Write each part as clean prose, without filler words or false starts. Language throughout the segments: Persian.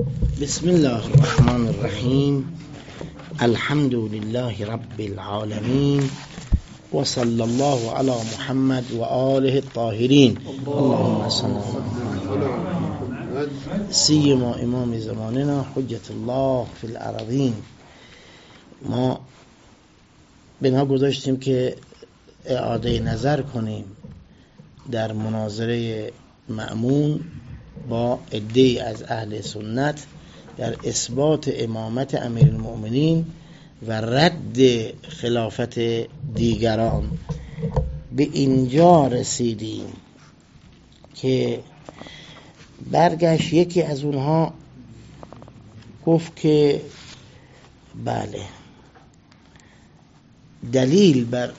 بسم الله الرحمن الرحیم. الحمد لله رب العالمین و صلی الله علی محمد و آله الطاهرین. اللهم صل علی محمد سیما امام زماننا حجت الله فی الارضین. ما بنا گذاشتیم که اعاده نظر کنیم در مناظره مأمون با عده‌ای از اهل سنت در اثبات امامت امیرالمؤمنین و رد خلافت دیگران. به اینجا رسیدیم که برگشت یکی از اونها گفت که بله، دلیل بر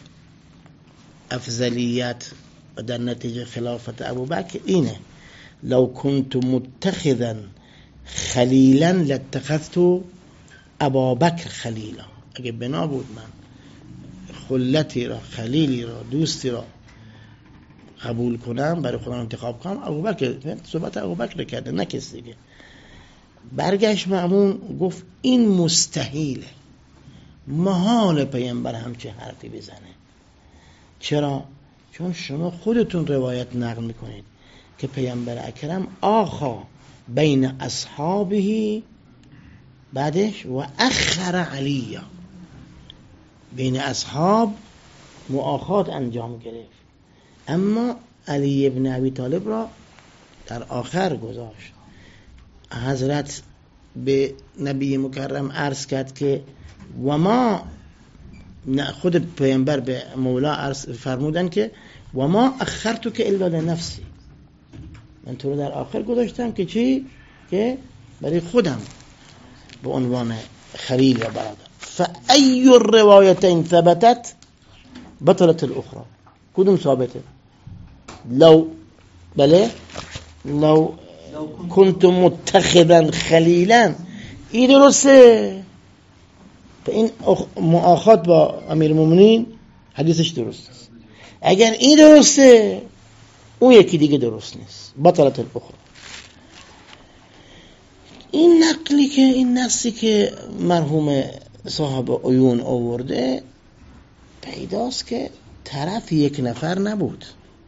افضلیت و در نتیجه خلافت ابوبکر اینه: لو كنت متخذا خلیلا لاتخذت ابابکر خلیلا. اگه بنا بود من خلتی را، خلیلی را، دوستی را قبول کنم، برای خودم انتخاب کنم، ابوبکر. صحبت ابوبکر کرده، نه کسی دیگه. برگشت مأمون گفت این مستحیله، محال پیامبر همچه حرفی بزنه. چرا؟ چون شما خودتون روایت نقل میکنید که پیامبر اکرم آخا بین اصحابه، بعدش و اخر علی، بین اصحاب مؤاخات انجام گرفت، اما علی ابن ابی طالب را در آخر گذاشت. حضرت به نبی مکرم عرض کرد که و ما، خود پیامبر به مولا عرض فرمودن که و ما اخرتو که الا لنفسی، من تو رو در آخر گذاشتم که چی؟ که برای خودم به عنوان خلیل و برادر. فأی الروایتین ثبتت بطلت الاخرى. کدوم ثابته؟ لو كنت متخذا خلیلا، این درسته، این مؤاخات با امیرالمومنین حدیثش درست است. اگر این درسته، اون یکی دیگه درست نیست، بطلت الاخرى. این نقلی که، این نصی که مرحوم صاحب عیون آورده، پیداست که طرف یک نفر نبود،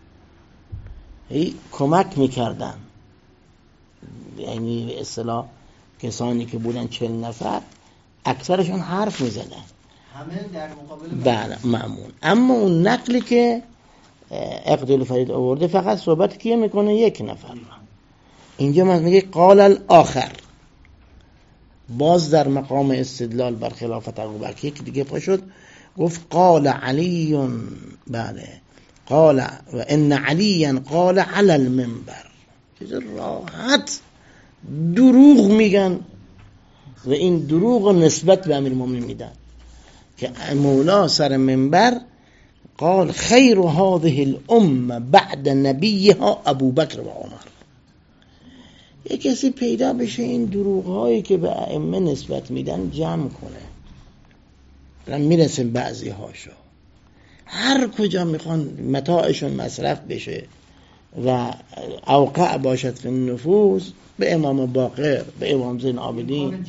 کمک میکردن. یعنی به اصطلاح کسانی که بودن 40 نفر، اکثرشون حرف میزدن، همه در مقابل بله مأمون. اما اون نقلی که عقد فرید آورده فقط صحبت کیه میکنه؟ یک نفر. اینجا من میگه قال الاخر، باز در مقام استدلال بر خلافت ابوبکر یک دیگه پا شد، گفت قال علی، بله، قال و ان علی قال علی المنبر. چیز راحت دروغ میگن و این دروغ نسبت به امیرالمومنین میدن که مولا سر منبر قال خیر هذه الامه بعد نبیها ابوبکر و عمر. یک کسی پیدا بشه این دروغ هایی که به ائمه نسبت میدن جمع کنه. الان میرسیم بعضی هاشو، هر کجا میخوان متاعشون مصرف بشه و اوقع باشد فی النفوس، به امام باقر، به امام زین العابدین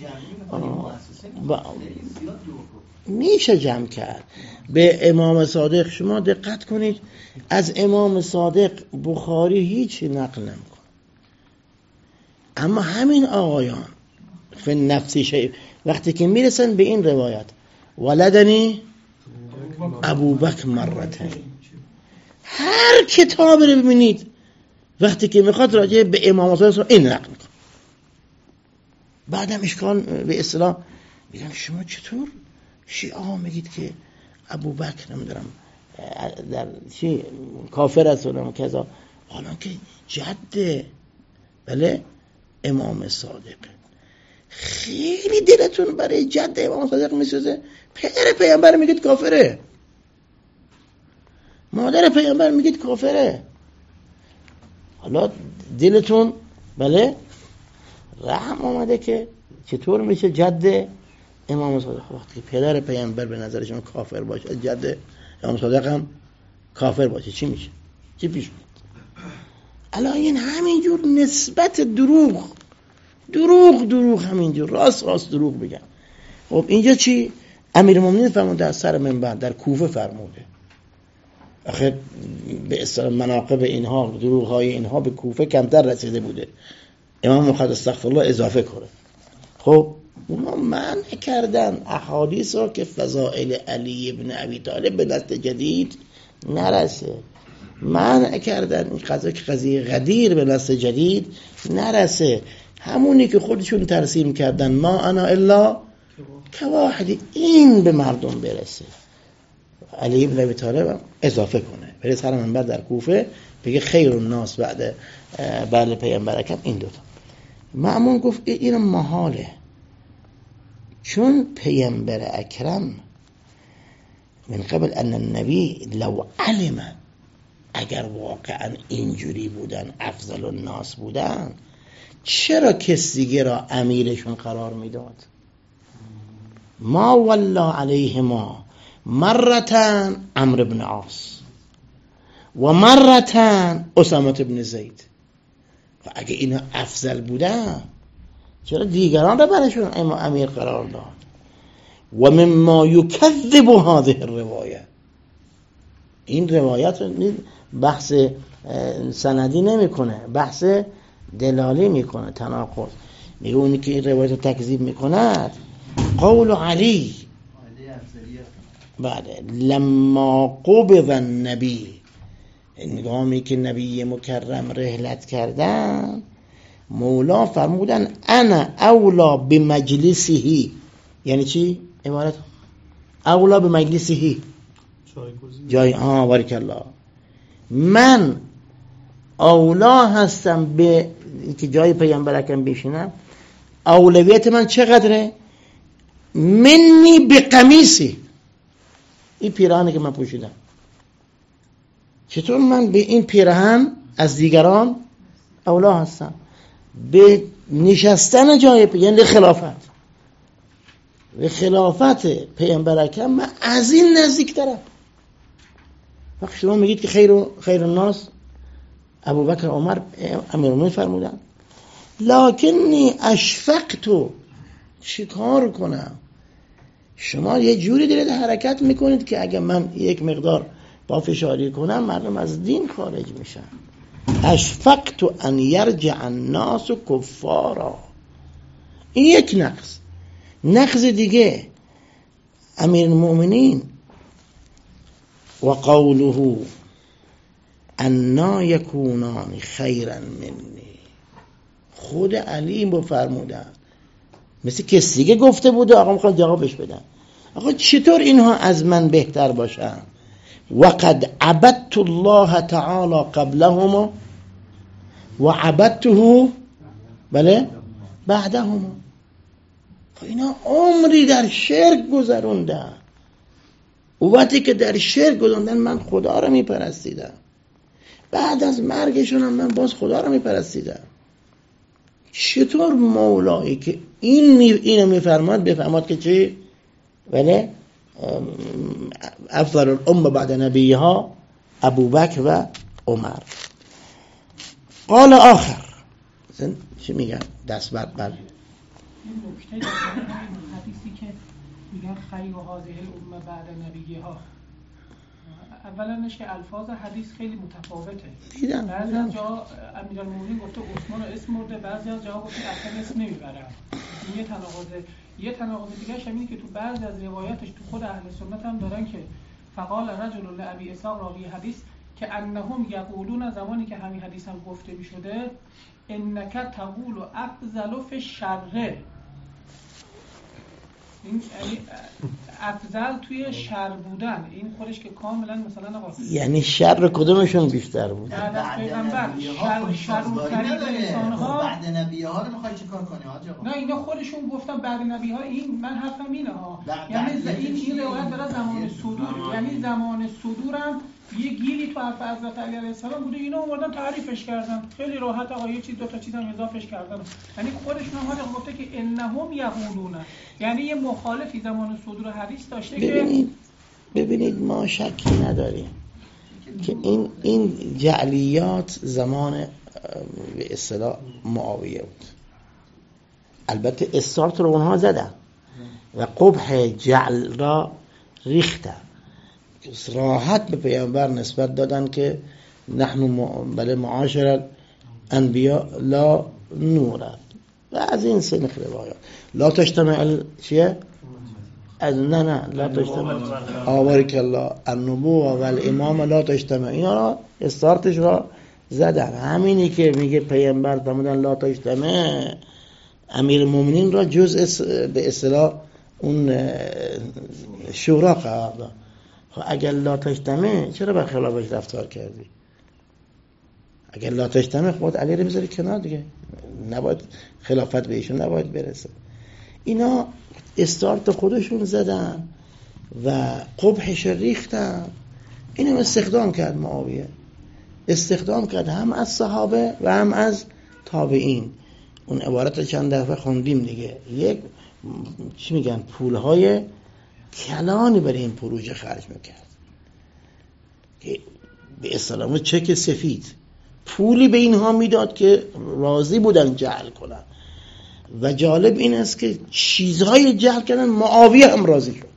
میشه جمع کرد. به امام صادق شما دقت کنید، از امام صادق بخاری هیچی نقل نمیکنه، اما همین آقایان فی نفسی شیء وقتی که میرسن به این روایت ولدنی ابوبکر مرتين، هر کتابی رو ببینید وقتی که میخواد راجع به امام صادق این نقل میکنه. بعدم اشکال به اصطلاح میگن شما چطور شیعه میگید که ابوبکر نمیدونم در چی کافر است و کذا، حالا که جد بله امام صادق. خیلی دلتون برای جد امام صادق میسوزه، پدر پیامبر میگید کافره، مادر پیامبر میگید کافره، حالا دلتون بله رحم آمده که چطور میشه جد امام صادق وقتی پدر پیامبر به نظر شما کافر باشه، جد امام صادق هم کافر باشه، چی میشه؟ چی پیش میاد؟ الان این همینجور نسبت دروغ دروغ همینجور راست دروغ بگن. خب اینجا چی؟ امیرالمومنین فرمود در سر منبر در کوفه فرموده. آخه به اصطلاح مناقب اینها، دروغ‌های اینها به کوفه کمتر رسیده بوده. امام مخدس استغفرالله اضافه کنه. خب اونا منع کردن احادیث را که فضائل علی ابن ابی طالب به دست جدید نرسه. منع کردن این قضیه غدیر به دست جدید نرسه. همونی که خودشون ترسیم کردن ما انا الا کواحدی، این به مردم برسه. علی ابن ابی طالب اضافه کنه بره سر منبر در کوفه بگه خیر الناس بعد پیامبر اکرم این دوتا. مأمون گفت این محاله، چون پیامبر اکرم من قبل ان النبی لو علم، اگر واقعا اینجوری بودن افضل الناس بودن چرا کس دیگه را امیرشون قرار میداد؟ ما والله علیهما مرتان عمرو بن عاص و مرتان اسامه بن زید. و اگه اینا افضل بودن چرا دیگران را برشون امیر قرار داد؟ و مما یکذب هذه الروایه، این روایت بحث سندی نمیکنه، بحث دلالی میکنه، تناقض. میگه اونی که این روایت رو تکذیب میکند قول علی بعد لما قبض النبی، هنگامی که نبی مکرم رحلت کردن مولا فرمودن انا اولا بمجلسه. یعنی چی؟ عبارت اولا بمجلسه جای بارک الله، من اولا هستم به که جای پیامبر اکرم بشینم. اولویت من چقدره؟ منی به قمیصی، این پیراهنی که من پوشیدم، چطور من به این پیراهن از دیگران اولا هستم؟ به نشستن جای یعنی خلافت، به خلافت پیامبر اکرم من از این نزدیکترم. وقتی شما میگید که خیر الناس ابوبکر عمر امیرالمومنین فرمودن، لکنی اشفقت، چیکار کنم؟ شما یه جوری دارید حرکت میکنید که اگه من یک مقدار پافشاری کنم مردم از دین خارج میشن. اشفقت ان یرجع الناس کفارا. این یک نقص دیگه امیرالمومنین و قوله انا یکونان خیرا منی، خود علی بفرمودن، مثل کسی دیگه گفته بوده آقا میخواد جوابش بدن. آقا چطور اینها از من بهتر باشن؟ وقد عبدت الله تعالی قبلهما و عبدته بله بعدهما. اینا عمری در شرک گذروندن، و وقتی که در شرک گذروندن من خدا رو میپرستیدم، بعد از مرگشون هم من باز خدا رو میپرستیدم. چطور مولایی که اینو میفرماد بفرماد که چی؟ ولی افضل الامه بعد نبیها ابوبکر و عمر. قال آخر چی میگن؟ دست بر این نکته در حدیثی که میگن خیر و هذه الامه بعد نبیها، اولنش که الفاظ حدیث خیلی متفاوته. بعضی از جا امیرالمومنین گفته عثمان رو اسم برده، بعضی از جا گفته اصلا اسم نمیبرم. این یه تناقض دیگه اش اینه که تو بعضی از روایاتش تو خود اهل سنت هم دارن که فقال رجل لابی اسحاق راوی حدیث که انهم یقولون، زمانی که همین حدیث هم گفته میشده انک تقول افضل فی الشر، این افضل توی شر بودن، این خودش که کاملا مثلا آقا یعنی شر کدومشون بیشتر بود؟ بعد از پیغمبر شرورترین انسان‌ها بعد نبی‌ها رو می‌خوای چیکار کنی حاج آقا؟ نه اینا خودشون گفتن بعد نبی‌ها. این من حرفم اینه ها، یعنی این روایت داره زمان صدور، یعنی زمان صدورم یه گیری تو حرف حضرت علی علیه السلام بوده، اینا اومدن تعریفش کردن خیلی راحت، آقا یه چیز دو تا چیزم اضافهش کردن. یعنی خودشون هم گفته که انهم یقولون، یعنی یه مخالفی زمان صدور حدیث داشته. ببینید ما شکی نداریم که این جعلیات زمان به اصطلاح معاویه بود. البته استارت رو اونها زدن و قبح جعل را ریختن، راحت به پیامبر نسبت دادن که نحن بله معاشر انبیاء لا نورد و از این سنخ روایات لا تجتمع چیه؟ نه لا تجتمع آبارک الله النبوة و الامام لا تجتمع، اینا را استارتش را زدن. همینی که میگه پیامبر فرمودن لا تجتمع، امیر المؤمنین را جزء به اصطلاح اون شورا قرار داد. خب اگر لا تجتمع چرا به خلافش رفتار کردی؟ اگر لا تجتمع خود علی رو بذاری کنار دیگه، نباید خلافت به ایشون نباید برسه. اینا استارت خودشون زدن و قبحش ریختن. اینو استخدام کرد معاویه، استخدام کرد هم از صحابه و هم از تابعین. اون عبارت چند دفعه خوندیم دیگه، یک چی میگن پولهای کلانی برای این پروژه خرج میکرد که به اصطلاح چک سفید پولی به اینها میداد که راضی بودن جعل کنن. و جالب این است که چیزهای جعل کردن معاویه هم راضی شد.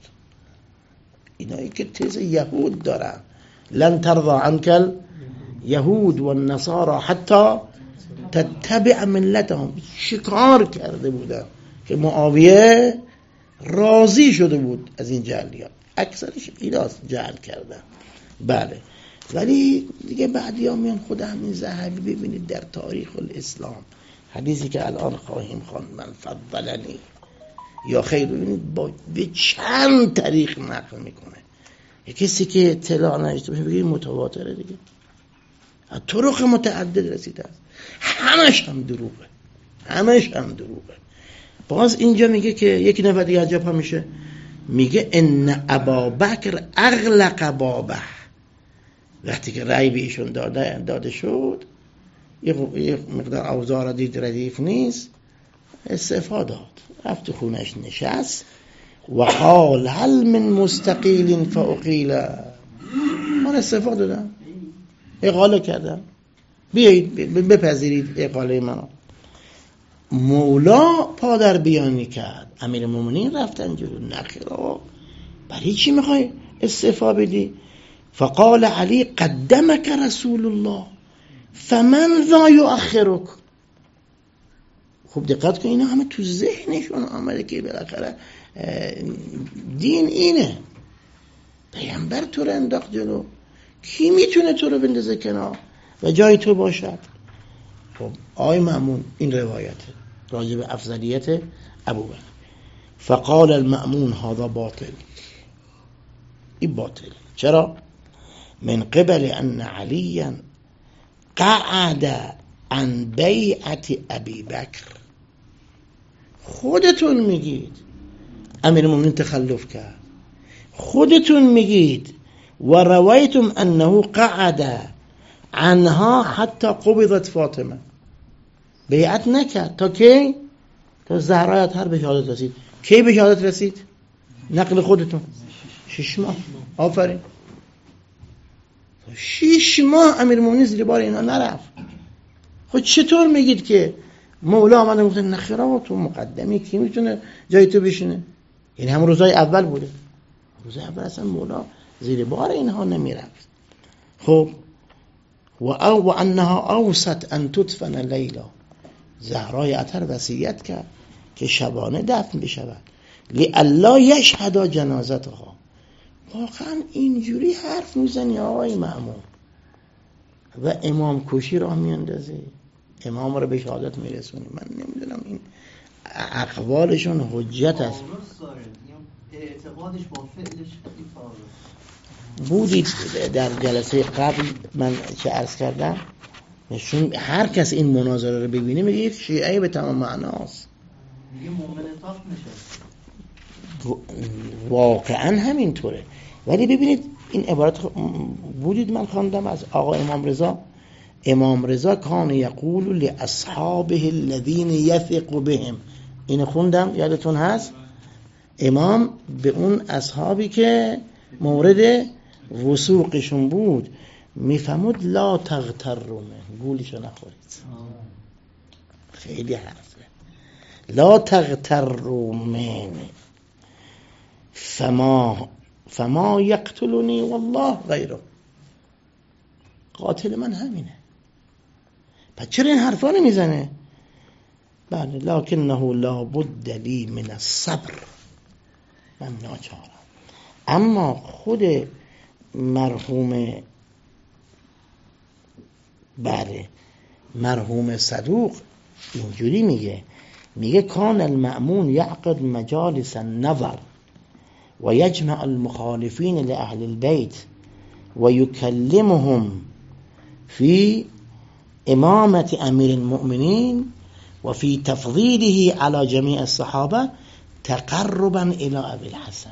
اینایی که تز یهود دارن لن ترضى عنك یهود و النصارى حتی تتبع ملتهم، شکار کرده بودن که معاویه راضی شده بود از این جعلیات. اکثرش ایراست جعل کردن بله، ولی دیگه بعدی ها میان خود همین ذهبی ببینید در تاریخ الاسلام حدیثی که الان خواهیم خواند من فضلنی یا خیر، ببینید به چند طریق نقل میکنه. یه کسی که اطلاع نداشته باشه بگید متواتره دیگه، طرق متعدد رسیده است، همش هم دروغه. باز اینجا میگه که یکی نفر دیگه عجب هم میشه، میگه ان ابابکر اغلق بابه. وقتی که رأی به ایشون داده شد، یه مقدار اوضاع دید ردیف نیست، استعفا داد، رفت خونش نشست و قال هل من مستقیل فاقیل، من استعفا دادم، اقاله کردم، بیایید بپذیرید اقاله منو. مولا پادر بیانی کرد، امیر المؤمنین رفتن جلو، نخیرا برای چی میخوای استعفا بدی؟ فقال علی قدمك رسول الله فمن ذا یؤخرک. خوب دقت کن، اینا همه تو ذهنشون آمده که بالاخره دین اینه، پیامبر تو رو انداخت جلو، کی میتونه تو رو بندازه کنار و جای تو باشد؟ خب آقای مأمون این روایته راجع به افضلیت ابوبکر. فقال المأمون هذا باطل، این باطل. چرا؟ من قبل ان علیا قعد عن بیعت ابی بکر. خودتون میگید امیر المؤمنین تخلف کرد، خودتون میگید و روایتم انه قعد عنها حتی قبضت فاطمه، بیعت نکرد تا کی؟ تا زهرا اطهر به شهادت رسید. کی به شهادت رسید؟ نقل خودتون 6 ماه. آفرین، 6 ماه امیر المؤمنین زیر بار اینا نرفت. خب چطور میگید که مولا آمده گفته نخیرا تو مقدمی کی میتونه جای تو بشینه؟ یعنی هم روزای اول بوده، روزای اول اصلا مولا زیر بار اینها نمیرفت. خب و انها اوصت ان تدفن لیلا، زهرای اطهر وصیت کرد که شبانه دفن بشود لئلا یشهد جنازتها. واقعا اینجوری حرف میزنی آقای مأمون و امام کشی راه میاندازی، امام رو به شهادت میرسونی؟ من نمیدونم این اقوالشون حجت است. اعتقادش با فعلش خیلی فرق. بودید در جلسه قبل من چه عرض کردم، نشون هر کس این مناظره رو ببینه میگه یک شیعه به تمام معناست، میگه مؤمن تاق میشه. واقعا همینطوره. ولی ببینید این عبارت بودید من خواندم از آقا امام رضا کان یقول لاصحابه الذين يثق بهم، این خوندم یادتون هست؟ امام به اون اصحابی که مورد وثوقشون بود میفهمود لا تغتروا، گولیشو نخورید. خیلی حرفه. لا تغتروا من فما یقتلنی والله غیره. قاتل من همینه. پس چرا این حرفا رو میزنه؟ بله لکنه لا بد لی من الصبر، من ناچارم. اما خود مرحوم صدوق اینجوری میگه کان المأمون یعقد مجالس النظر و یجمع المخالفین لأهل البيت و یکلمهم فی امامة امیر المؤمنین و فی تفضیله على جمیع الصحابه تقربا الى ابی الحسن.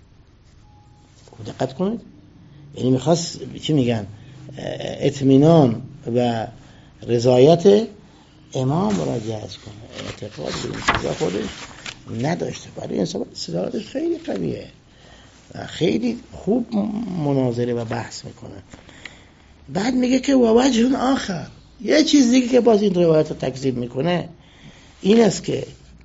دقت کنید، یعنی میخواست چی میگن، اطمینان و رضایت امام را جذب کنه. اعتقاد به این چیزا خودش نداشته، برای این سبب استدلالش خیلی قویه و خیلی خوب مناظره و بحث میکنه. بعد میگه که و وجه آخر، یه چیز دیگه که باز این روایت رو تکذیب میکنه این است که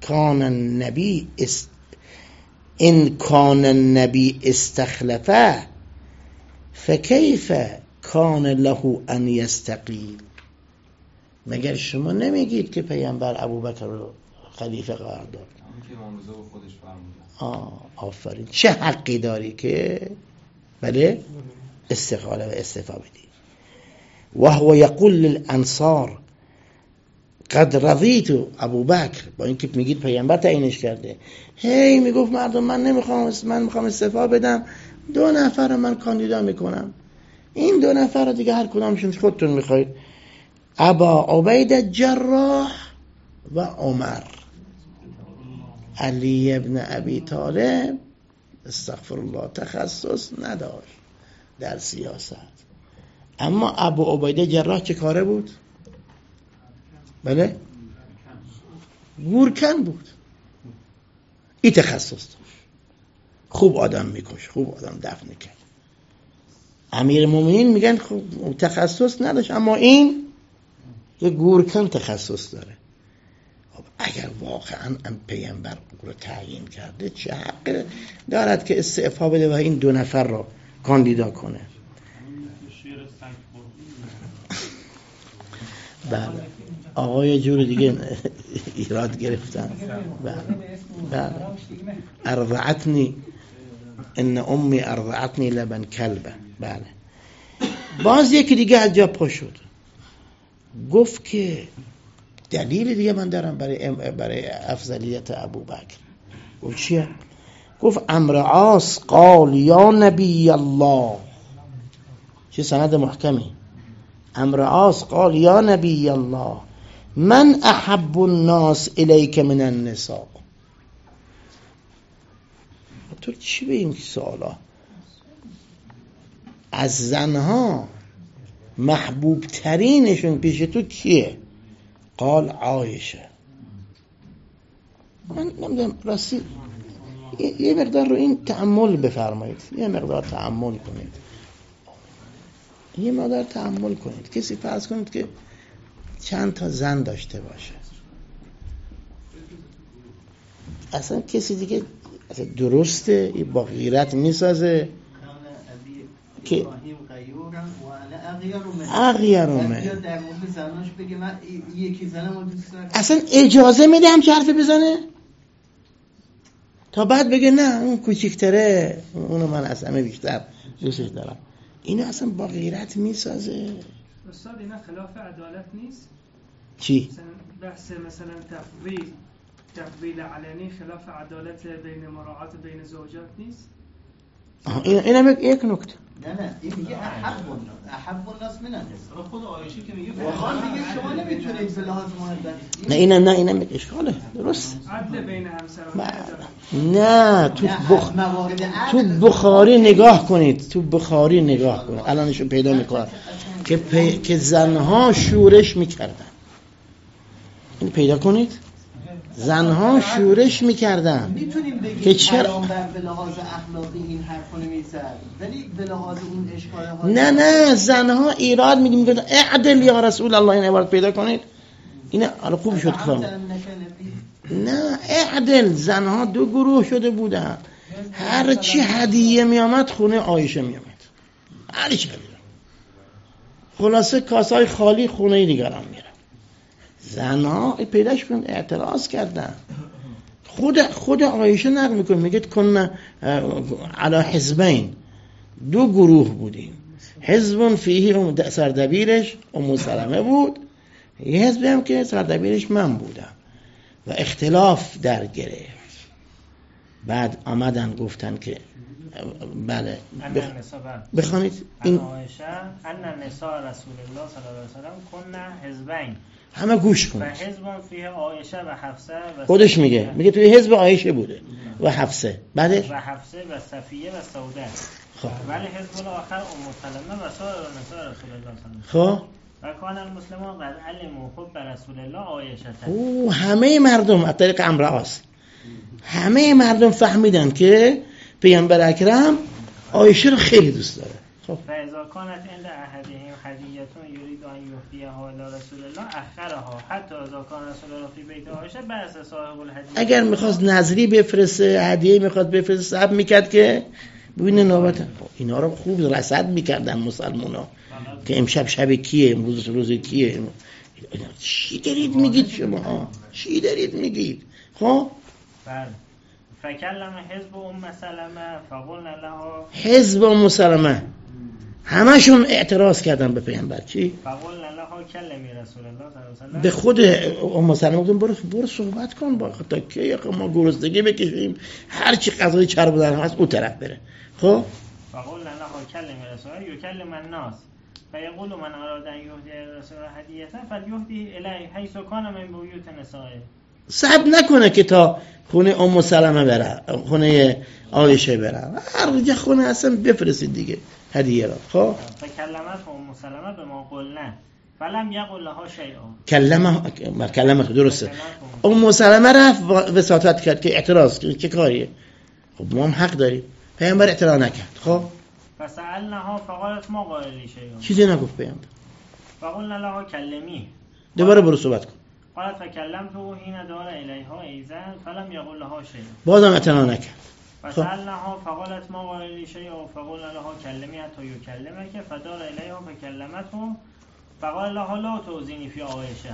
ان کان النبی استخلفه فکیف کان له ان یستقیل. مگر شما نمیگید که پیامبر ابوبکر رو خلیفه قرار داد؟ که امام رضا خودش فرمودن. آفرین. چه حقی داری که بله استقاله و استعفا بدی؟ و هو یقول للانصار قد رضیت ابوبکر، با اینکه میگید پیامبر تعیینش کرده، میگفت مردم من میخوام استعفا بدم، 2 نفر رو من کاندیدا میکنم، این 2 نفر رو دیگه هر کدامشون خودتون میخواید، ابا عبیده جراح و عمر. علی ابن ابی طالب استغفر الله تخصص نداشت در سیاست، اما ابو عبیده جراح چه کاره بود؟ بله گورکن بود. این تخصص داشت، خوب آدم میکش، خوب آدم دفن کرد. امیر مومنین میگن خوب تخصص نداشت، اما این یه گورکن تخصص داره. خب اگر واقعا پیامبر رو تعیین کرده چه حقی دارد که استعفا بده و این 2 نفر رو کاندیدا کنه؟ بله آقای جور دیگه ایراد گرفتن. بله ارضعتنی ان امی ارضعتنی لبن کلبه. بله باز یکی دیگه از جا پا شد، گفت که دلیل دیگه من دارم برای افضلیت ابوبکر. گفت چیه؟ گفت عمرو عاص قال یا نبی الله، چه سند محکمی، عمرو عاص قال یا نبی الله من احب الناس الیک من النساء. تو چی به این سوالا؟ از زنها محبوب ترینشون پیش تو کیه؟ قال عایشه. من نمیدونم راستی یه مقدار رو این تأمل بفرمایید، یه مقدار تأمل کنید. کسی فرض کنید که چند تا زن داشته باشه، اصلا کسی دیگه درسته با غیرت میسازه که اغیرمه اصلا اجازه میده هم چه حرفی بزنه تا بعد بگه نه اون کوچیکتره، اونو من از همه بیشتر دوستش دارم. اینو اصلا با غیرت میسازه. استاد اینا خلاف عدالت نیست؟ چی؟ بحث مثلا تفضیل علنی خلاف عدالت بین مراعات بین زوجات نیست؟ اینم یک نکته. نه این میگه احب الناس من الناس. خود عایشه که میگه دیگه شما نمیتونید به لحاظ محبت. نه اینم اشکاله، درست. عدل بین همسران. نه تو بخاری نگاه کنید، الانشو پیدا میکنه که زنها شورش میکردن. این پیدا کنید، زنها شورش میکردن. میتونیم بگیم که چرا به لحاظ اخلاقی این حرفو نمیزد، ولی به لحاظ اون اشکال ها نه زنها ایراد میگن اعدل یا رسول الله. این عبارت پیدا کنید. این حالا خوب شد که نه اعدل، زنها دو گروه شده بودن، هر چی هدیه می آمد خونه عایشه می آمد، هر چی هدیه، خلاصه کاسای خالی خونه دیگران می رفت. زنها پیداش کن اعتراض کردن. خود عایشه نقل میکنه، میگه کن علی حزبین، دو گروه بودیم، حزب فیه سردبیرش ام سلمه بود، یه حزب هم که سردبیرش من بودم و اختلاف در گرفت. بعد آمدن گفتن که بله بخوانید این عایشه ان نساء رسول الله صلی الله علیه و سلم کن حزبین، همه گوش کنید، و حزب فیه عایشه و حفصه و خودش میگه توی حزب عایشه بوده و حفصه، بعدش و حفصه و صفیه و سوده، خب ولی حزب الاخر ام سلمه و سایر نساء رسول الله صلی الله علیه و سلم. خب و کان المسلمون قد علموا حب رسول الله عایشه. او همه مردم از طریق امرأس همه مردم فهمیدن که پیامبر اکرم عایشه رو خیلی دوست داره. خب فاذا كانت عند احدهم هدیه یرید ان یهدیها الی رسول الله اخرها حتی اذا کان رسول الله فی بیت عایشه بعث صاحب الهدیه. اگر میخواست نظری بفرسته، هدیه میخواست بفرسته، صبر میکرد که ببینه نوبت. اینا رو خوب رصد میکردن مسلمونا که امشب شب کیه، امروز روز کیه. چی دارید میگید شما؟ چی دارید میگید؟ خب بله. فکلم حزب ام سلمه فقلنا لها، حزب ام سلمه همشون اعتراض کردن به پیامبر. چی؟ فقلنا لها کلمی رسول الله صلی الله علیه و سلم. به خود ام سلمه گفتن برو صحبت کن با تا که ما گرسنگی بکشیم، هر چی غذای چربودن هست اون طرف بره. خب فقلنا لها کلمی رسول الله یکلم الناس فیقول من اراد ان یهدی رسول الله هدیه فلیهدی الیه حیث کان من بیوت نسائه. صبر نکنه که تا خونه ام سلمه بره، خونه عایشه بره، هر جا خونه اصلا بفرستید دیگه هدیه را. خب فکلمت ام سلمه به ما قلنا فلم یقل لها شیئا. کلمه درسته. ام سلمه رفت وساطت کرد که اعتراض کرد، چه کاریه؟ خب ما هم حق داریم. پیامبر اعتراض نکرد. خب فسألناها فقالت ما قائلی شیئا. چیزی نگفت پیامبر. فقلنا لها کلمی. دوباره برو صحبت کن. قالت فکلمته حین دار الیها ایزن فلم یقل لها شیئا. بازم اعتراض نکرد. فسألناها فقالت ما قائلی شیئا فقلنا لها کلمی حتی یکلمک فدار الیها فکلمته فقال لها لا توزینی فی عایشه.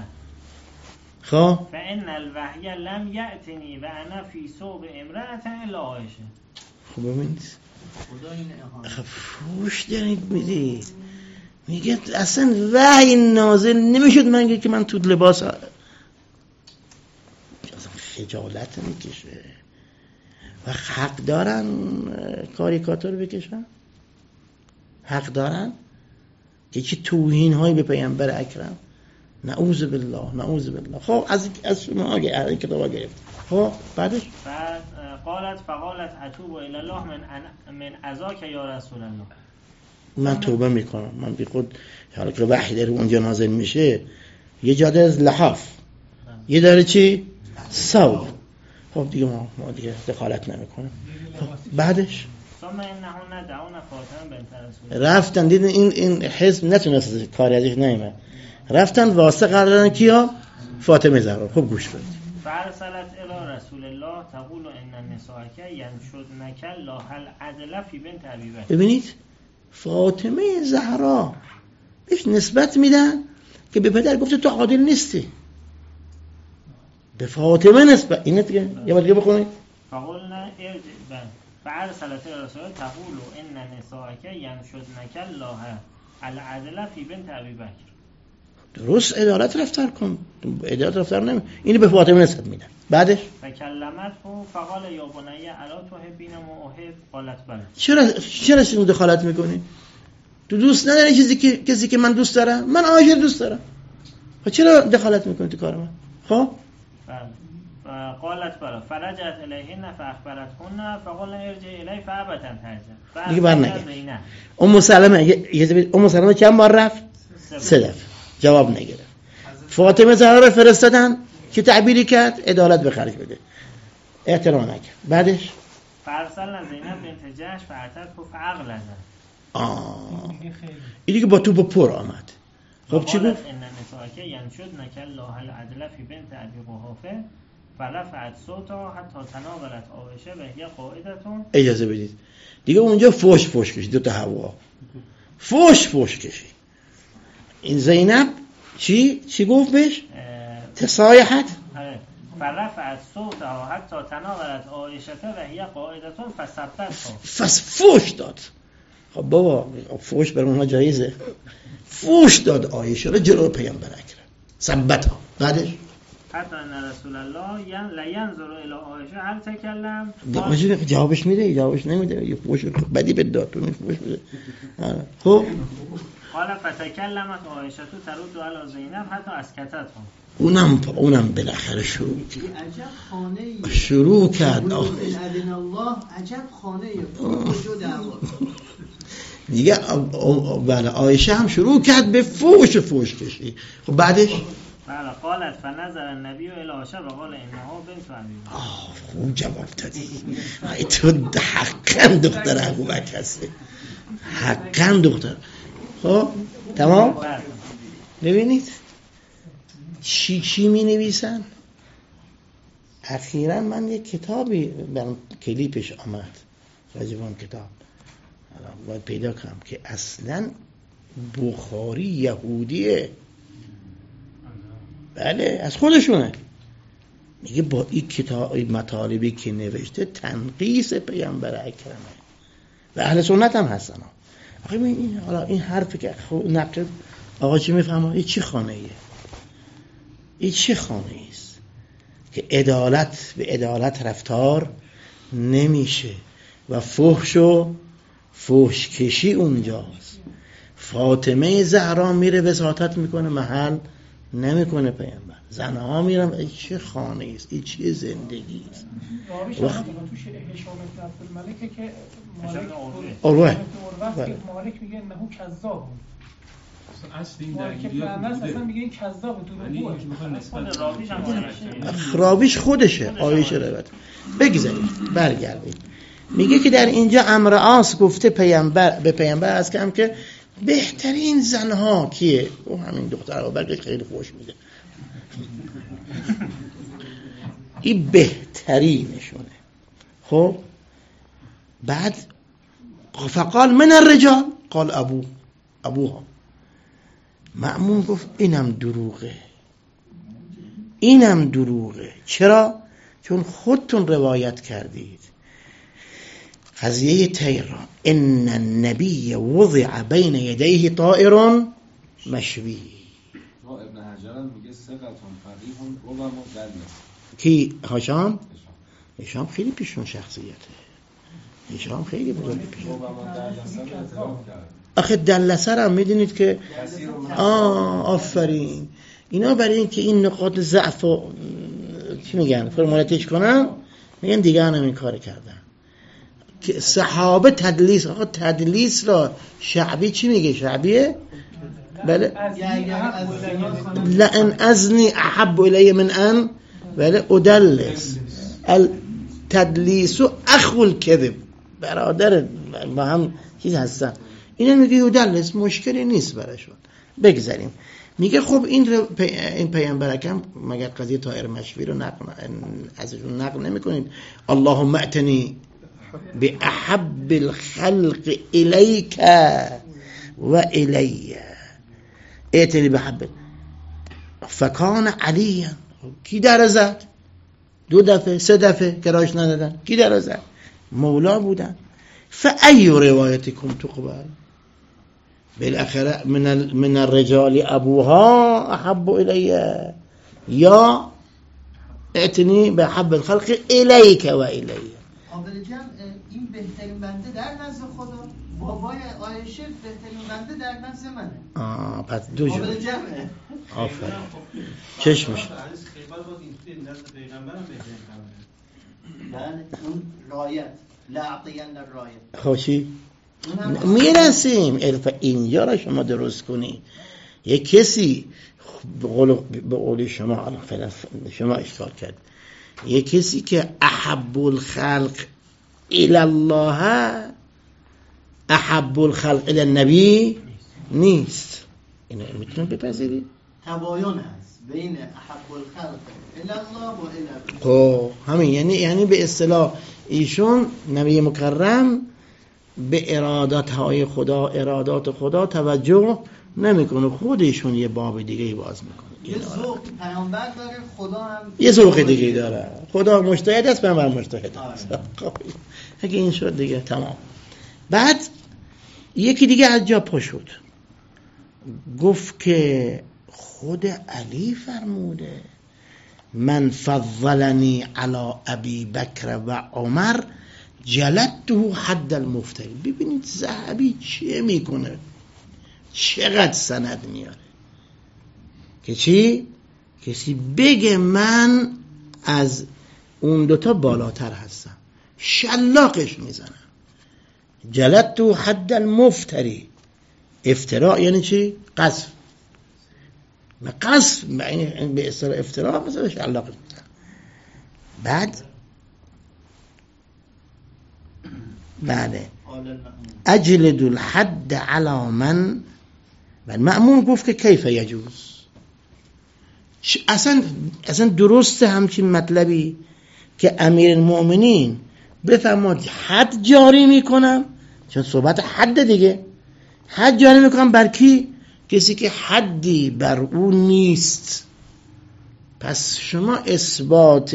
خب فان الوحی لم یأتنی و انا فی ثوب امرأة الا عایشه. خب ببینید خب فوش دارید میدید، میگه اصلا وحی نازل نمیشد من که من تو لباس خجالت میکشه و حق دارن کاریکاتور بکشن، حق دارن که چه توهین هایی به پیامبر اکرم. نعوذ بالله نعوذ بالله. خب از شما این کتابا گرفت. خب بعدش بعد قالت اتوب الی الله من عزاک یا رسول الله. من توبه میکنم، من بی خود حالا که وحی داره اونجا نازل میشه، یه جا داره لحاف، یه داره چی؟ ثوب. خب دیگه ما دیگه دخالت نمیکنم. خب بعدش رفتن دیدن این حزب نتونست کاری ازش نیامد، رفتن واسه قرارن کیا؟ فاطمه زهرا. خب گوش کنید. فارسلت الی رسول الله تقول ان النساءک ینشدنک الله العدل فی بنت ابی بکر. ببینید فاطمه زهرا بهش نسبت میدن که به پدر گفته تو عادل نیستی، به فاطمه نسبت. اینه دیگه یه بار دیگه بخونید. فقلنا ارجع فارسلت الی رسول الله تقول ان النساءک ینشدنک الله العدل فی بنت ابی بکر. درست عدالت رفتار کن، عدالت رفتار نمی، اینو به فاطمه نسبت میدن. بعدش فکلمته فقال یا بنی الا تحبین ما احب قالت بله. چرا اینو دخالت میکنی؟ تو دوست نداری کسی که من دوست دارم؟ من عایشه دوست دارم. و چرا دخالت میکنی تو کار من؟ خب قالت بله فرجعت الیهن فاخبرتهن فقال ارجع الی فابتن ترجع. دیگه برنگشت. ام سلمه چند بار رفت؟ 3 دفعه. جواب نگرفت. فاطمه زهرا رو فرستادن که تعبیری کرد عدالت به خرج بده، احترام نکرد. بعدش فرسلنا زینب بنت جحش فاتت فعقلها. این دیگه با تو با پر آمد. خب چی گفت؟ ان النساء ینشدنک الله العدل فی بنت ابی قحافه فرفعت صوتها حتی تناولت عایشه و هی قاعدتون. اجازه بدید دیگه اونجا فوش کشید، 2 هوا فوش کشید. این زینب چی گفت بهش؟ تصایحت فرفعت صوتها حتی تناولت عایشه و هی قاعدتون فسبتها، فوش داد. خب بابا فوش بر اونها جایزه. فوش داد عایشه رو جلو پیامبر اکرم، سبتها. بعدش حتی ان رسول الله لا ينظر الى عایشه هل تکلم. جوابش میده، جوابش نمیده، یه فوش بدی به داد تو فوش بده. خب قال فتکلمت عایشه ترد علی زینب حتی اسکتتهم. اونم بالاخره شروع کرد. الله عجب خانه وجود دعوا دیگه. بله عایشه هم شروع کرد به فوش کشی. خب بعدش بله قالت فنظر النبی الی عایشه و قال انها بنت عمی. خوب جواب دادی. تو حقا دختر ابوبکر هستی، حقا دختر. خب تمام. ببینید چی می نویسن. اخیراً من یک کتابی برام کلیپش آمد راجبان کتاب باید پیدا کنم که اصلاً بخاری یهودیه. بله از خودشونه. میگه با این کتاب مطالبی که نوشته تنقیص پیامبر اکرمه و اهل سنت هم هستن. این حرفی که نقل آقا چی میفهمه؟ این چی خانه ایه؟ این چه خانه ایست که عدالت به عدالت رفتار نمیشه و فحش کشی اونجاست. فاطمه زهرا میره وساطت میکنه، محل نمیکنه پیامبر. زنها میرن. این چه خانه ایست؟ این چه زندگی است؟ توش هشام بن عبدالملک که مالک مالک میگه انه کذاب. اصلا میگه این کذاب راویش خودشه. عایشه روایت. بگذاریم برگردیم. میگه که در اینجا عمرو عاص گفته به پیامبر از که بهترین زنها کیه؟ او همین دختر ابوبکر خیلی خوش میده. این بهترینشونه. خب بعد فقال من الرجال قال ابوها. مأمون گفت اینم دروغه. چرا؟ چون خودتون روایت کردید قضیه طیر را. ان النبی وضع بین یدیه طائر مشوی. ابن حجر میگه ثقتون فقیه ربما دلس. کی؟ هشام خیلی پیشون شخصیته. هشام خیلی بزرگ پیشون. آخه دلسر هم میدونید که آفرین. اینا برای این که این نقاط ضعف و چی میگن فرمولتش کنن، میگن دیگه هم این کار کردن که صحابه تدلیس. آقا تدلیس را شعبی چی میگه؟ شعبیه بله لئن ازنی احب الی من ان بله ادلس. التدلیس اخو الكذب. برادر با هم چیز هستن. اینا میگه ادلس مشکلی نیست براشون. بگذاریم. میگه خب این پیامبر اکرم مگر قضیه طائر مشوی رو ازشون نقل نمیکنید؟ اللهم ائتنی باحب الخلق الیک و الی. ائتنی بحب. فکان علی. کی در زد؟ 2 دفعه 3 دفعه کراش ندادن. کی در زد؟ مولا بودن. فای روایتکم تقبل؟ بالاخره من الرجال ابوها احب الیه یا ائتنی بحب الخلق الیک و الیه. قابل جمع این بهترین بنده در نزد خدا، بابای عایشه بهترین بنده در نزد منه. پس دو جمع قابل جمعه. آفرین. چشمش بله اون رایت لاعطین الرایت. خوشی میرسیم. اینجا را شما درست کنی. یک کسی به قول شما شما اشکال کرد، یک کسی که احب الخلق الی الله احب الخلق الی النبی نیست. اینو میتونم بپذیری؟ تباین هست بین احب الخلق الی الله و الی خب همین یعنی به اصطلاح ایشون نبی مکرم به ارادات خدا توجه نمیکنه، خودشون یه باب دیگه باز میکنه. یه ذوق پیامبر داره، خدا هم یه ذوق دیگه داره. خدا مجتهد است، پیامبر مجتهد است. اگه این شد دیگه تمام. بعد یکی دیگه از جا پا شد، گفت که خود علی فرموده من فضلنی علی ابی بکر و عمر جلدته حد المفتری. ببینید ذهبی چیه میکنه، چقدر سند میاره که چی؟ کسی بگه من از اون دوتا بالاتر هستم، شلاقش میزنم. جلدته حد المفتری. افتراء یعنی چی؟ قذف. قذف به اصطلاح افتراء مثلا شلاقش میزنم. بعد بله اجلد الحد علی من. مأمون گفت که کیف یجوز، اصلا درسته همچین مطلبی که امیر المؤمنین بفرماد حد جاری میکنم، چون صحبت حد دیگه، حد جاری میکنم بر کی؟ کسی که حدی بر اون نیست. پس شما اثبات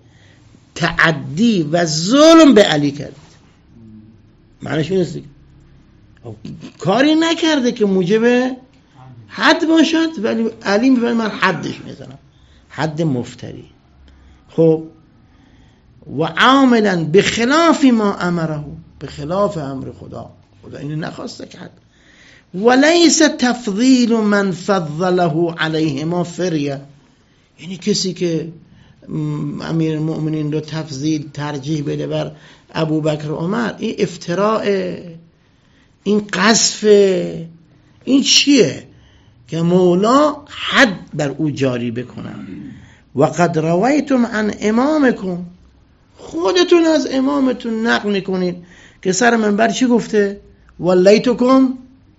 تعدی و ظلم به علی کرد. معنیش این است کاری نکرده که موجب حد باشد، ولی علی میگه من حدش میزنم، حد مفتری. خب و عاملا بخلاف ما امره، بخلاف امر خدا اینو نخواسته کرد. وليس تفضیل من فضله علیهما فریه، یعنی کسی که امیر المؤمنین رو ترجیح بده بر ابوبکر و عمر، این افتراء، این قذف، این چیه که مولا حد بر او جاری بکنم. و قد رویتم عن امامکم، خودتون از امامتون نقل میکنید که سر منبر چی گفته؟ ولیتکم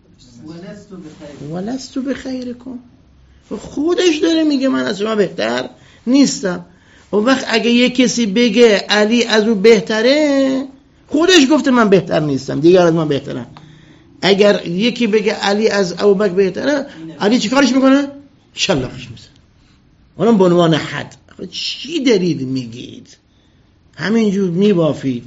ولست بخیرکم. خودش داره میگه من از شما بهتر نیستم. و وقت اگه یک کسی بگه علی از او بهتره، خودش گفته من بهتر نیستم، دیگر از من بهتره. اگر یکی بگه علی از ابوبکر بهتره، علی چی کارش میکنه؟ شلاقش میزنه. اونم به عنوان حد. چی دارید میگید؟ همینجور میبافید.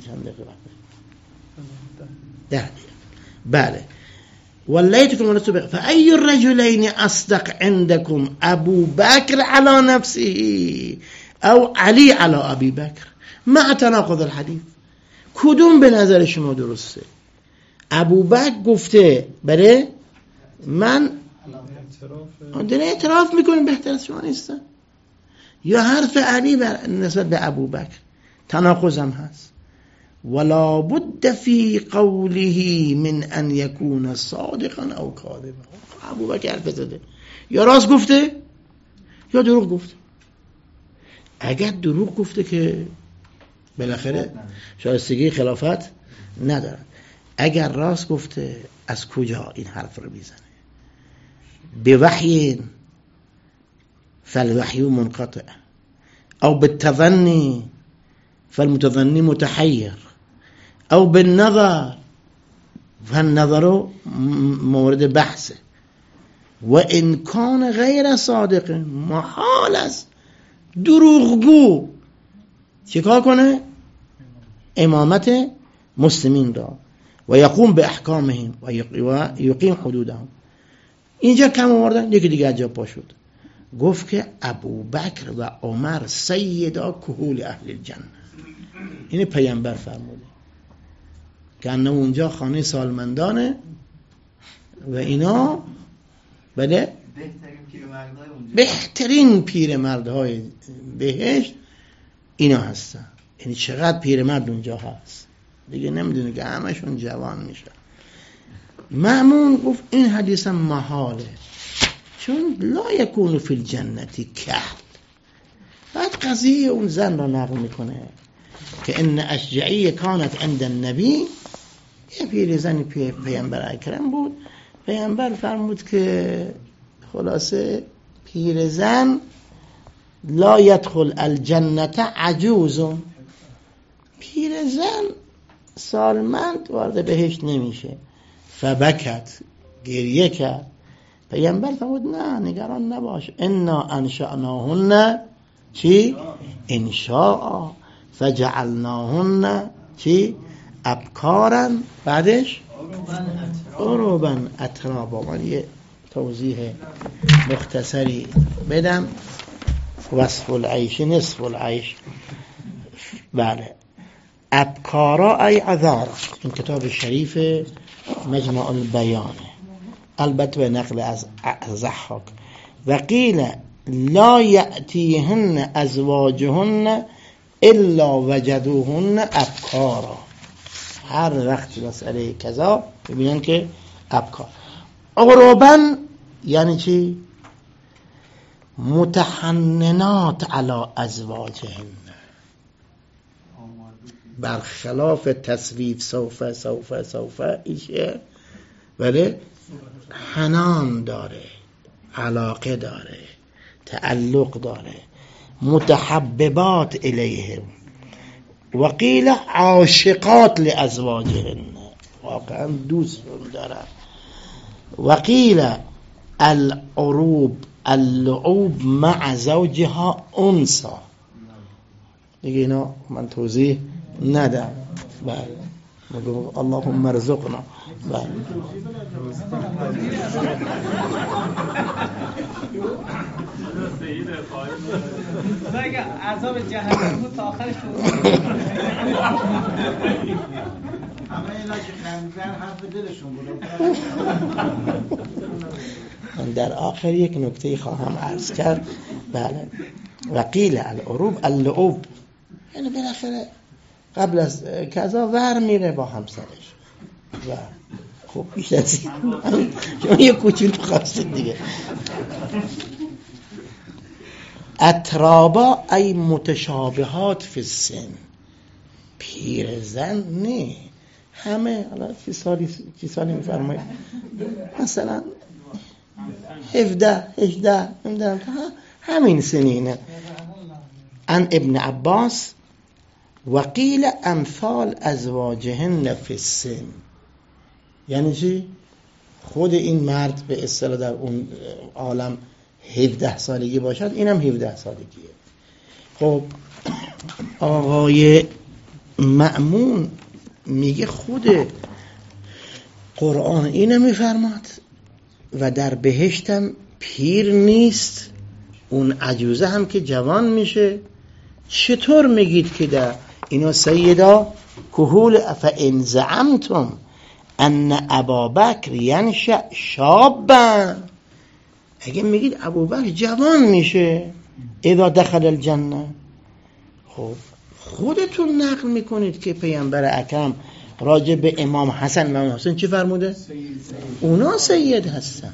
بله. ولیتکم ولست بخیرکم فأی الرجلین اصدق عندکم ابوبکر علی نفسه او علی علی ابی بکر مع تناقض الحدیث. کدوم به نظر شما درسته؟ ابوبکر گفته بله من داره اعتراف میکنه بهتر از شما نیستم، یا حرف علی نسبت به ابوبکر تناقض هم هست. ولا بد فی قوله من ان یکون صادقا او کاذبا. ابوبکر حرف زده، یا راست گفته یا دروغ گفته. اگر دروغ گفته که بالاخره شایستگی خلافت نداره. اگر راست گفته از کجا این حرف رو میزنه؟ به وحی فالوحی منقطع، او بالتظنی فالمتظنی متحیر، او بالنظر فالنظر مورد بحثه. و ان کان غیر صادق، محال است دروغگو چیکار کنه؟ امامت مسلمین را و یقوم به احکامهم و یقیم حدودهم. اینجا کم آوردن. یکی دیگه عجب پا شد، گفت که ابوبکر و عمر سیدا کهول اهل الجنه. این پیامبر فرموده که انه اونجا خانه سالمندانه و اینا بله بهترین پیرمردهای بهشت اینا هستن. یعنی چقدر پیرمرد اونجا هست دیگه نمیدونه که همشون جوان میشن. مأمون گفت این حدیث هم محاله، چون لا یکون فی الجنتی کهل. بعد قضیه اون زن را نقل میکنه که ان اشجعی کانت عند النبی، یه پیرزنی پیامبر اکرم بود. پیامبر فرمود که خلاصه پیرزن لا يدخل الجنة عجوز، پیرزن سالمند وارد بهشت نمیشه. فبکت، گریه کرد. پیامبر فرمود نه نگران نباش، انا انشأناهن چی؟ انشاء فجعلناهن چی؟ ابکارا، بعدش عربا اترابا. من یه توضیح مختصری بدم. وصف العیش نصف العیش. بله، ابکارا ای عذارا، این کتاب شریف مجمع البیانه، البته به نقل از ضحاک. و قیل لا یأتیهن ازواجهن الا وجدوهن ابکارا، هر وقت مسئله کذا ببینن که ابکار. عربا یعنی چی؟ متحننات علی ازواجهن، برخلاف تصریف سوف ایشه، ولی حنان داره، علاقه داره، تعلق داره. متحببات الیهم. و قیل عاشقات لازواجهن، واقعا دوست داره. و قیل العروب اللعوب مع زوجها انسا. دیگه اینا من توضیح ندم. بله، مگو اللهم ارزقنا. بله اگه عذاب جهنم بود تا آخرش همه اینا که خندن حرف دلشون بود. من در آخر یک نکته خواهم عرض کرد. بله، و قیل العروب اللعوب، یعنی بالاخره قبل از کذا ور میره با همسرش. و خب بیش از این شما یه کوچولو خواستید دیگه. اترابا ای متشابهات فی السن، پیرزن نه همه. حالا چی سالی میفرمایید؟ مثلا 17 همین سنینه. عن ابن عباس و قیل امثال ازواجهن فی السن، یعنی چی؟ خود این مرد به اصطلاح در اون عالم 17 سالگی باشد، اینم 17 سالگیه. خب آقای مأمون میگه خود قرآن اینو میفرماد و در بهشتم پیر نیست، اون عجوزه هم که جوان میشه. چطور میگید که در اینا سیدا کهول فان زعمتم ان ابابکر ینشأ شابا، اگه میگید ابوبکر جوان میشه اذا دخل الجنه، خب خودتون نقل میکنید که پیامبر اکرم راجع به امام حسن و امام حسین چی فرموده؟ اونا سید هستن،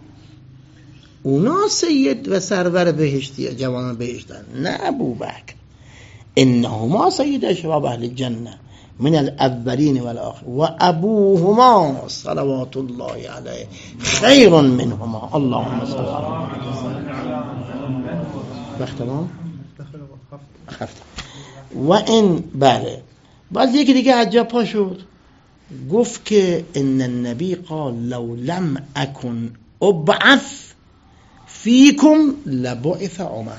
اونا سید و سرور بهشتی، جوان بهشتن، نه ابوبکر. انهما سید شباب اهل الجنه من الاولین والآخرین و ابوهما صلوات الله علیه خیر منهما. اللهم صل وقت تمام خفت. و این بله باز یکی دیگه عجب پا شد، گفت که ان النبی قال لو لم اکن ابعث فیکم لبعث عمر.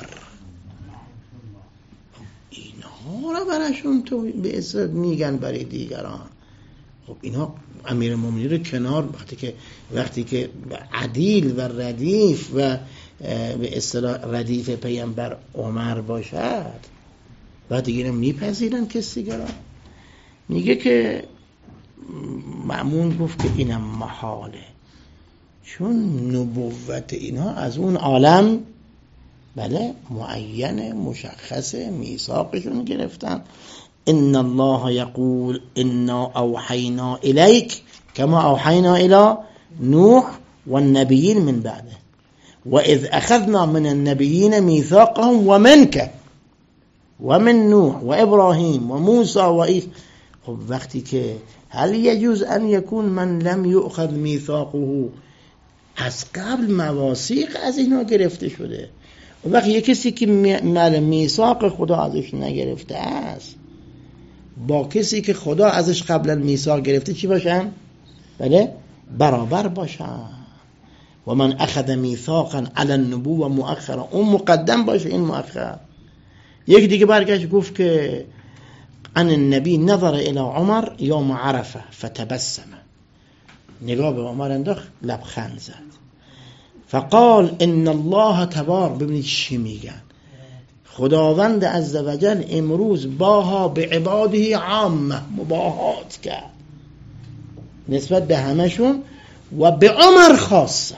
اینا را براشون تو به اصطلاح میگن برای دیگران. خب اینا امیر المؤمنین رو کنار وقتی که عدیل و ردیف و به اصطلاح ردیف پیامبر عمر باشد، بعد دیگه اینو میپذیرن کسی دیگران. میگه که مأمون گفت که اینم محاله، چون نبوت اینها از اون عالم بله معین مشخص میثاقشون گرفتن. ان الله یقول انا اوحینا الیک کما اوحینا الی نوح والنبیین من بعده و اذ اخذنا من النبیین میثاقهم و منک و من نوح و ابراهیم و موسی و عیسی. خب وقتی که هل یجوز ان یکون من لم یؤخذ میثاقه از قبل مواثیق از اینا گرفته شده. و وقتی یک کسی که میثاق خدا ازش نگرفته است با کسی که خدا ازش قبلا میثاق گرفته چی باشن؟ بله برابر باشن. و من اخذ میثاقا علی النبوة مؤخرا، اون مقدم باشه این مؤخر. یک دیگه برگشت گفت که ان النبی نظر الى عمر یوم عرفه فتبسم، نگاه به عمر انداخت لبخند زد. فقال ان الله تبارک، ببینید چی میگن، خداوند عزوجل امروز باها به عباده عامه، مباهات کرد نسبت به همشون و به عمر خاصه.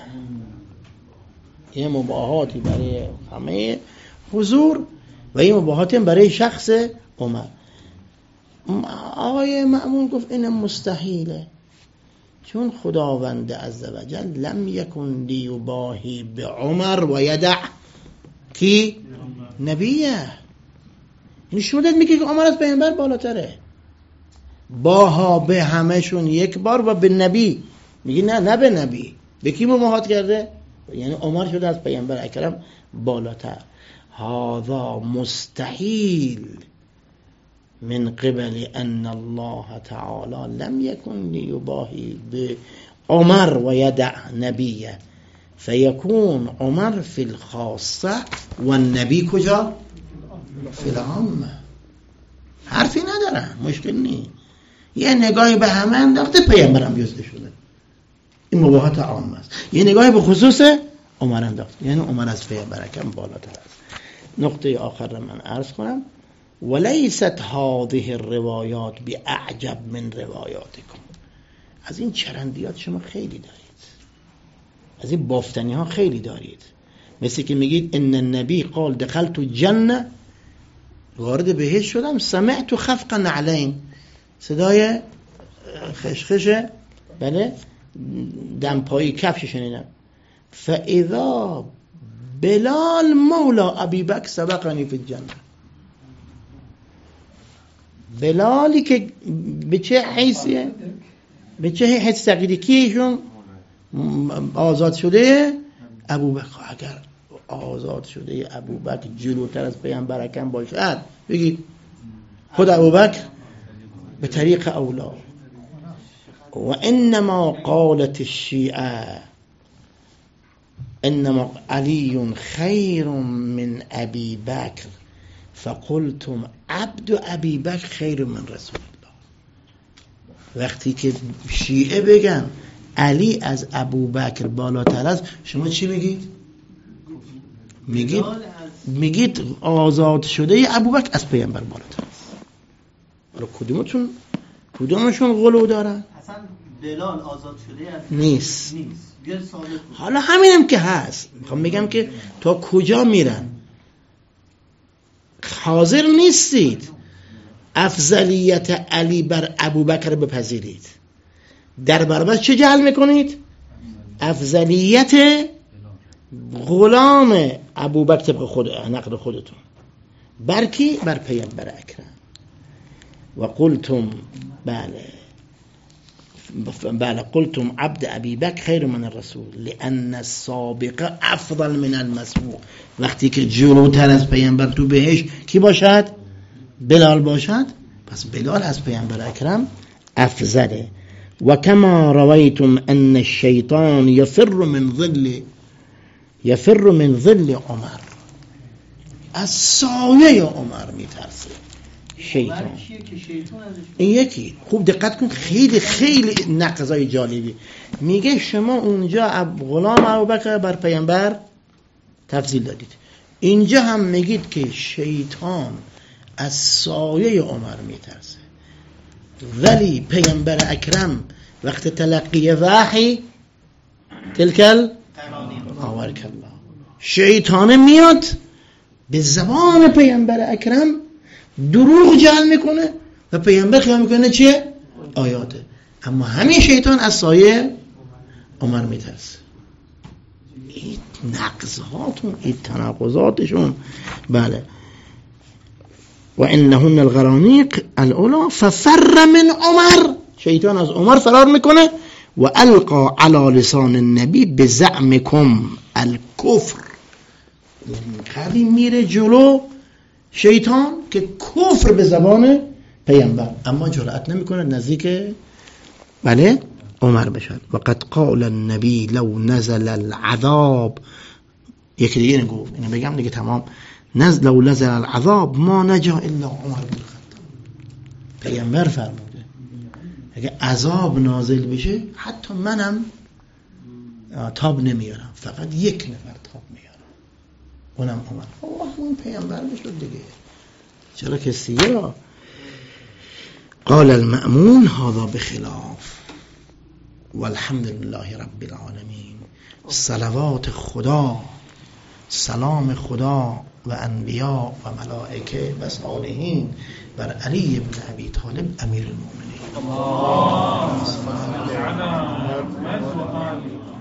یه مباهاتی برای همه حضور و یه مباهاتی برای شخص عمر. آقای مأمون گفت این مستحیله، چون خداوند عزوجل لم یکن لیباهی به عمر و یدع کی نبیه. این شمودت میگه که عمر از پیامبر بالاتره، باها به همشون یک بار و به نبی میگه نه به نبی. به کی مباهات کرده؟ یعنی عمر شده از پیامبر اکرم بالاتر. هذا مستحیل من قبل ان الله تعالی لم یکن لیباهی به عمر و یدع نبیه فیکون عمر فی الخاصه و النبی کجا؟ فی العامه. حرفی نداره، مشکل نیست. یه نگاهی به همه انداخته، پیامبرم بیسته شده، این مباهات عام است. یه نگاهی به خصوص عمر انداخته، یعنی عمر از پیامبر اکرم بالاتر است. نقطه آخر را من عرض کنم، ولیست هذه الروایات باعجب من روایاتکم. از این چرندیات شما خیلی دارید، از این بافتنی ها خیلی دارید. مثل که میگید ان النبی قال دخلت جنه، وارد بهشت شدم، سمعت خفق نعلین، صدای خشخشه بله دمپایی کفش شنیدم. فاذا بلال مولا ابی بکر سبقنی فی الجنه. بلالی که به چه حیثیه؟ به چه حیث تقییدی کیشون آزاد شده؟ ابوبکر. اگر آزاد شده ابوبکر جلوتر از پیامبر اکرم باشد، بگید خود ابوبکر به طریق اولا. و انما قالت الشیعه انما علی خیر من ابی بکر فقلتم عبد ابی بکر خیر من رسول الله. وقتی که شیعه بگن علی از ابوبکر بالاتر است، شما چی میگید؟ میگید آزاد شده ابوبکر از پیامبر بالاتر است. حالا کدومشون غلو دارن؟ اصلا بلال آزاد شده از نیست. حالا همینم که هست، میخوام بگم که تا کجا میرن. حاضر نیستید افضلیت علی بر ابوبکر بپذیرید، در برابر چه جعل میکنید؟ افضلیت غلام ابوبکر طبق خود نقد خودتون بر کی؟ بر پیامبر اکرم. و قلتم بله قلتم عبد ابی بکر خیر من الرسول لان السابق افضل من المسبوق. وقتی که جلوتر از پیامبر تو بهش کی باشد؟ بلال باشد، پس بلال از پیامبر اکرم افضله. و کما رویتم ان الشیطان یفر من ظل عمر، از سایه عمر میترسه شیطان. این یکی خوب دقت کن، خیلی خیلی نقضای جالبی میگه. شما اونجا غلام ابوبکر بر پیامبر تفضیل دادید، اینجا هم میگید که شیطان از سایه عمر میترسه. ولی پیامبر اکرم وقت تلقی وحی تلکل آورک الله، شیطان میاد به زبان پیامبر اکرم دروغ جعل میکنه و پیامبر خیال میکنه چیه؟ آیاته. اما همین شیطان از سایه عمر میترسه. این نقضهاتون، این تناقضاتشون. بله. و انهن الغرانیق الاولا ففر من عمر، شیطان از عمر فرار میکنه و القا علی لسان النبی بزعمکم الکفر. اینقدر میره جلو شیطان که کفر به زبان پیامبر، اما جرأت نمیکنه نزدیک بله عمر بشد. و قد قال النبی لو نزل العذاب، یکی دیگه نگفت اینو بگم دیگه تمام، لو نزل العذاب ما نجا الا عمر بن الخطاب. پیامبر فرموده اگه عذاب نازل بشه حتی منم تاب نمیارم، فقط یک نفر تاب میارم، اونم عمر. اون پیامبر میشد دیگه، چرا کسیه را. قال المأمون هذا بخلاف والحمد لله رب العالمین. صلوات خدا، سلام خدا و انبیاء و ملائکه و صالحین بر علی ابن ابی طالب امیر المؤمنین.